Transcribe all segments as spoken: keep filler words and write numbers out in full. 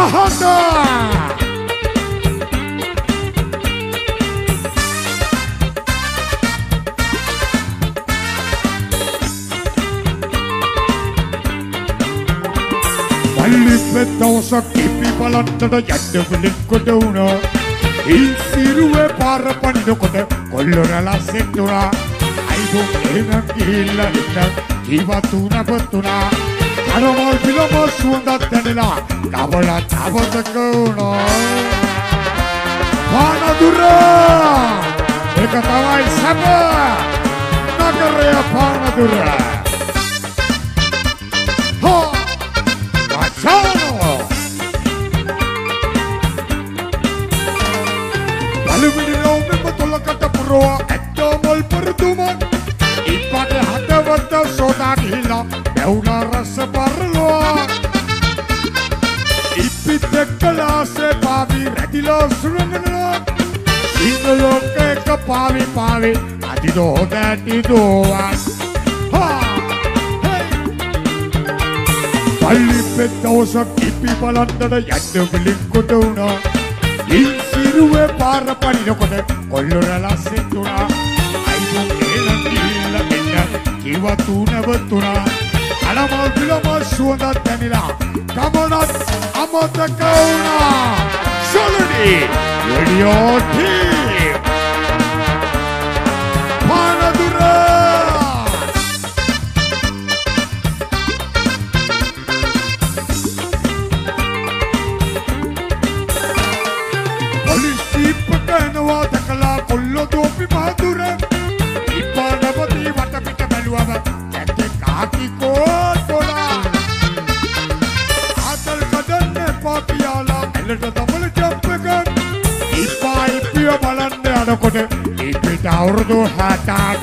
Honda. Malipet dawsak ipi balantට යන්න විලික්කොට වුණා. ඉල්සිරුවේ පාර පනිනකොට කොල්ලොරලා සෙට්ටුණා. අයිබෝ එහෙනම් ගිහිල්ලා ඉන්න ජීවත් නැවතුණා. අරමල් පිළම සුවඳක් දැනෙලා කබලත් අවතක වුණා. පානදුර ඒක තමයි සැප නගරය පානදුර. ඇත්තමල් පරතුමන් ඉපට හදවත සෝදා ගිහිලා බැවුනා රස පරලෝ. ඉපිත් එක්කලාසේ පාවි රැදිලා සුරංගනවා. සිංහලෝක එක පාවි පාවි අදිදෝ දැටිදෝවන්. පල්ලිපෙත් දවසක් ඉපි බලන්නට යන්න විලික්කොට වුණා. ඉල්සිරුවේ පාර පනිනකොට කොල්ලොරලා සෙට්ටුණා. අයිබෝ එහෙනම් ගිහිල්ලා එන්න කිව්වතු නැවතුණා. අලමල් පිළම සුවඳක් දැනිලා ගමනත් අමතක වුණා. සොලුනි රේඩියෝ ටීම් පානදුර. පොලිසිප්පකනවා දැකලා කොල්ලෝ දෝපි මහදුර. ඉපාඩපති වටපිට බැලුවම ඇත්තේ කාකි කෝට්ටොලා. ආතල් කඩන්න පාපියාලා එලට තමල ජම්ප් එක. ඉපා ඉපිය බලන්න යනකොට ඉපිට අවුරුදු හතක්.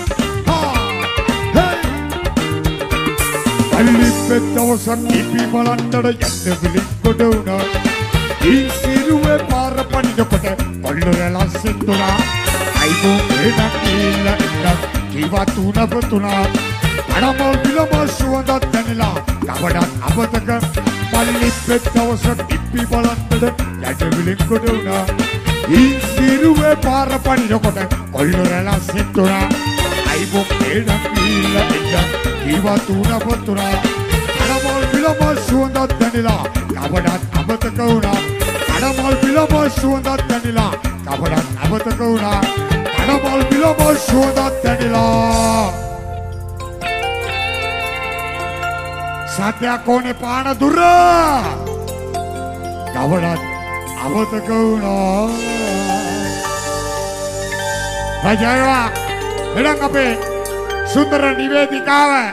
පල්ලිපෙත් දවසක් ඉපි බලන්නට යන්න විලික්කොට වුණා. ඉල්සිරුවේ පාර පනිනකොට කොල්ලොරලා සෙට්ටුණා. අයිබෝ එහෙනම් ගිහිල්ලා එන්න කිව්වතු නැවතුණා. අරමල් පිළම සුවඳක් දැනෙලා කවඩත් අමතක. පල්ලිපෙත් දවසක් ඉපි බලන්නට යන්න විලික්කොට වුණා. ඉල්සිරුවේ පාර පනිනකොට කොල්ලොරලා සෙට්ටුණා. අයිබෝ එහෙනම් ගිහිල්ලා එන්න කිව්වතු නැවතුණා. අරමල් පිළම සුවඳක් දැනෙලා කවඩත් අමතක වුණා. අරමල් පිළම සුවඳක් දැනිලා කවඩත් අමතක වුණා. අරමල් පිළම සුවඳක් දැනිලා සත්‍යයක් ඕනේ පානදුර. කවඩත් අමතක වුණා. රජයවා එළං අපේ සුන්දර නිවේදිකාව